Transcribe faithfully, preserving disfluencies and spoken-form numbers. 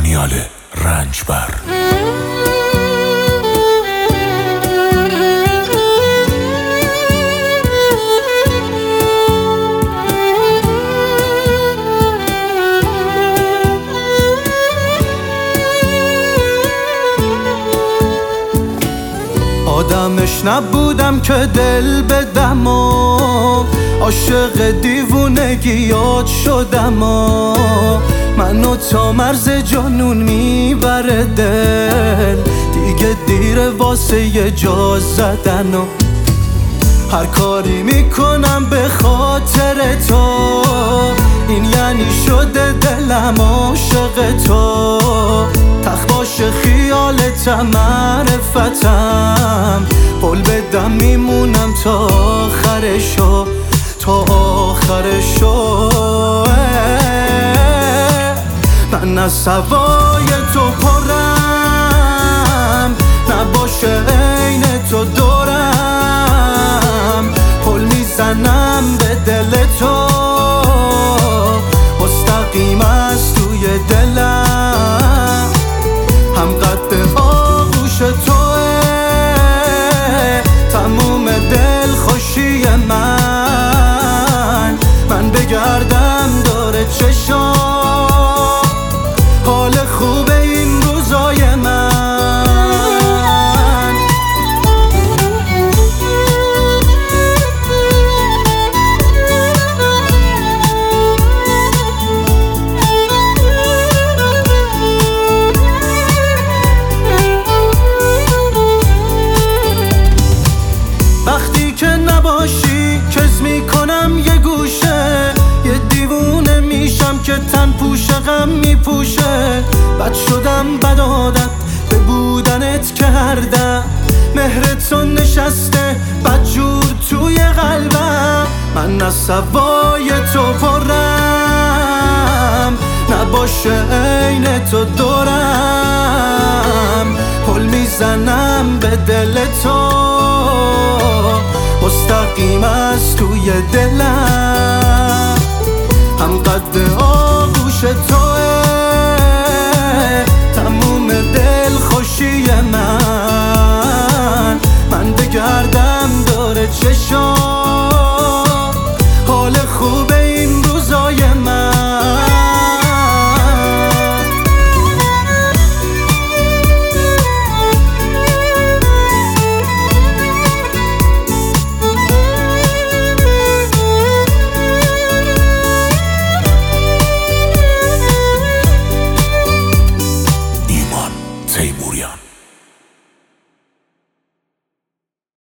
دانیال رنجبر. آدمش نبودم که دل بدم و عاشق دیوونگیات شدم و منو تا مرز جنون میبره دل، دیگه دیره واسه یه جا زدن و هر کاری میکنم به خاطر تو، این یعنی شده دلم عاشق تو. تخت باشه خیالتم معرفتم، قول بدم میمونم تا آخرشو تا آخرشو. من از هوای تو پرم، نباشه عین تو دورم، پل میزنم به دل تو مستقیم از توی دلم، هم قد آغوش توه تموم دل خوشی من. من بگردم داره چشم حال خوبه این روزای من. وقتی که نباشی کز میکنم یه گوشه، یه دیوونه میشم که تن پوشه غم میپوشه. بد شدم بد عادت به بودنت کردم، مهرتون نشسته بدجور توی قلبم. من از هوای تو پرم، نباشه عین تو دورم، پل میزنم به دل تو مستقیم از توی دلم، هم قد آغوش تو